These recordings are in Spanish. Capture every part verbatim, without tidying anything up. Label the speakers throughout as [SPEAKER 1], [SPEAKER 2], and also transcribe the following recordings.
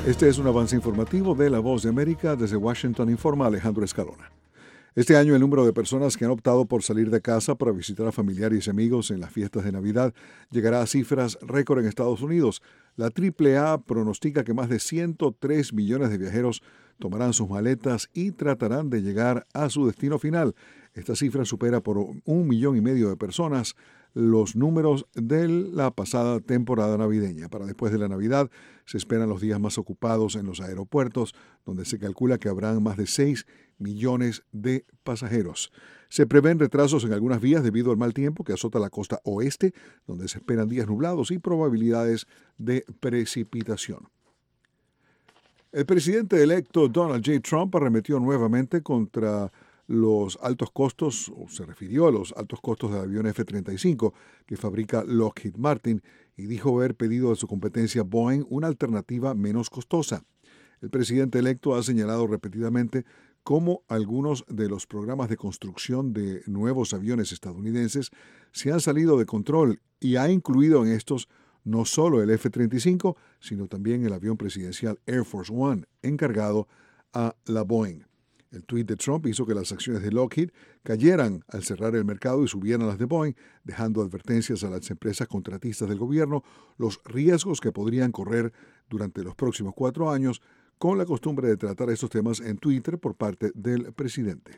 [SPEAKER 1] Este es un avance informativo de La Voz de América. Desde Washington informa Alejandro Escalona. Este año el número de personas que han optado por salir de casa para visitar a familiares y amigos en las fiestas de Navidad llegará a cifras récord en Estados Unidos. La triple A pronostica que más de ciento tres millones de viajeros tomarán sus maletas y tratarán de llegar a su destino final. Esta cifra supera por un millón y medio de personas los números de la pasada temporada navideña. Para después de la Navidad se esperan los días más ocupados en los aeropuertos, donde se calcula que habrán más de seis millones de pasajeros. Se prevén retrasos en algunas vías debido al mal tiempo que azota la costa oeste, donde se esperan días nublados y probabilidades de precipitación. El presidente electo Donald J. Trump arremetió nuevamente contra los altos costos, o se refirió a los altos costos del avión F treinta y cinco que fabrica Lockheed Martin y dijo haber pedido a su competencia Boeing una alternativa menos costosa. El presidente electo ha señalado repetidamente cómo algunos de los programas de construcción de nuevos aviones estadounidenses se han salido de control y ha incluido en estos no solo el F treinta y cinco, sino también el avión presidencial Air Force One, encargado a la Boeing. El tuit de Trump hizo que las acciones de Lockheed cayeran al cerrar el mercado y subieran las de Boeing, dejando advertencias a las empresas contratistas del gobierno los riesgos que podrían correr durante los próximos cuatro años, con la costumbre de tratar estos temas en Twitter por parte del presidente.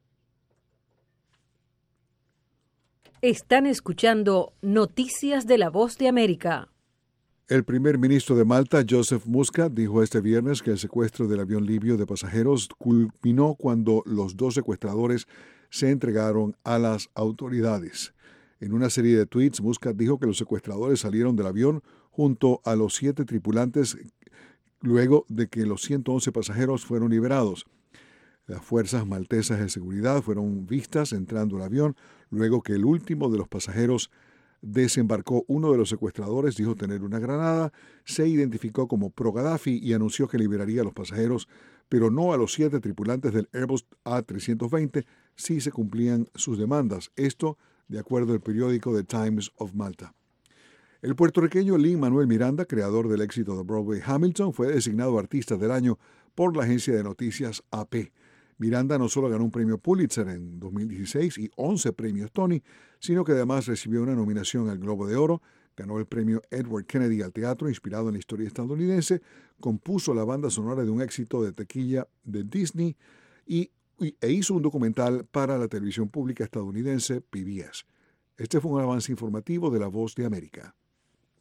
[SPEAKER 2] Están escuchando Noticias de la Voz de América.
[SPEAKER 1] El primer ministro de Malta, Joseph Muscat, dijo este viernes que el secuestro del avión libio de pasajeros culminó cuando los dos secuestradores se entregaron a las autoridades. En una serie de tweets, Muscat dijo que los secuestradores salieron del avión junto a los siete tripulantes luego de que los ciento once pasajeros fueron liberados. Las fuerzas maltesas de seguridad fueron vistas entrando al avión luego que el último de los pasajeros desembarcó. Uno de los secuestradores dijo tener una granada, se identificó como pro-Gaddafi y anunció que liberaría a los pasajeros, pero no a los siete tripulantes del Airbus A trescientos veinte si se cumplían sus demandas. Esto de acuerdo al periódico The Times of Malta. El puertorriqueño Lin-Manuel Miranda, creador del éxito de Broadway Hamilton, fue designado Artista del Año por la agencia de noticias A P. Miranda no solo ganó un premio Pulitzer en dos mil dieciséis y once premios Tony, sino que además recibió una nominación al Globo de Oro, ganó el premio Edward Kennedy al teatro inspirado en la historia estadounidense, compuso la banda sonora de un éxito de taquilla de Disney y, y, e hizo un documental para la televisión pública estadounidense P B S. Este fue un avance informativo de La Voz de América.